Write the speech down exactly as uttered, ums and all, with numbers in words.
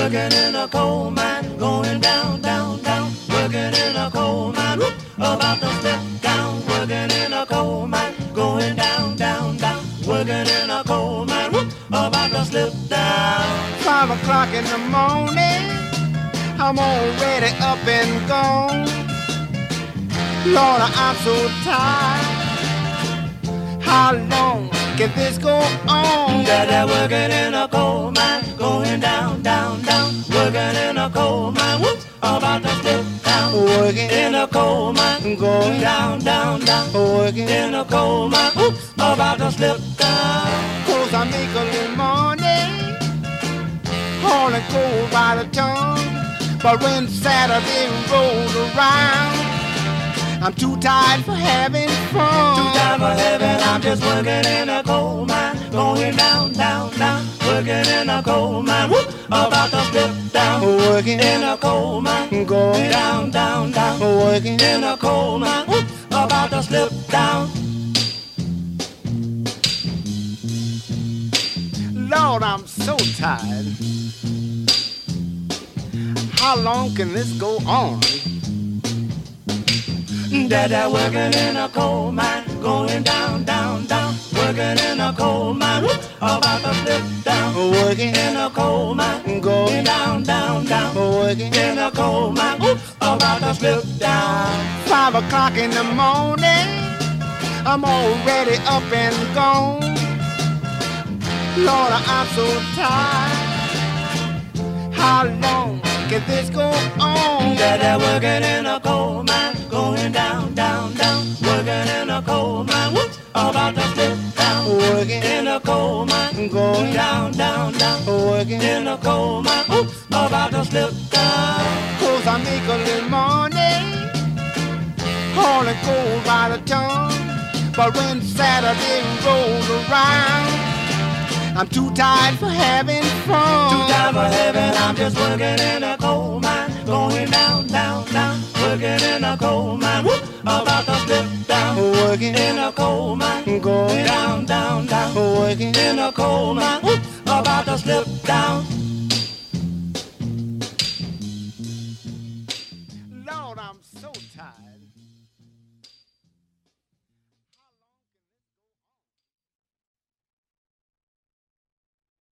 working in a coal mine, going down, down, down, working in a coal mine, whoop, about to slip down, working in a coal mine, going down, down, down, working in a coal mine, whoop, about to slip down. Five o'clock in the morning, I'm already up and gone. Lord, I'm so tired. How long can this go on? Got that working in a coal mine, going down, down, down, working in a coal mine, whoop, about to slip down, Working in a coal mine, going down, down, down, working in a coal mine, whoop, about to slip down. cause I make a little money, hauling coal by the ton. But when Saturday rolls around, I'm too tired for having fun. Too tired for heaven, I'm just working in a coal mine, going down, down, down, working in a coal mine, whoop, about to slip down, Working in a coal mine, going down, down, down, working in a coal mine, whoop, about to slip down. Lord, I'm so tired. How long can this go on? Dada working in a coal mine, going down, down, down, working in a coal mine, whoop, about to slip down, Working in a coal mine, going down, down, down, working in a coal mine, whoop, about to slip down. Five o'clock in the morning, I'm already up and gone. Lord, I'm so tired. How long can this go on? Dada working in a coal mine, going down, down, down, working in a coal mine, whoop, about to slip down, Working in a coal mine, going down, down, down, working in a coal mine, whoop, about to slip down. cause I make a little money, hauling coal by the ton. But when Saturday rolls around, I'm too tired for having fun. Too tired for heaven, I'm just working in a coal mine, going down, down, down, working in a coal mine, whoop, about to slip down, Working in a coal mine, going down, down, down, working in a coal mine, whoop, about to slip down.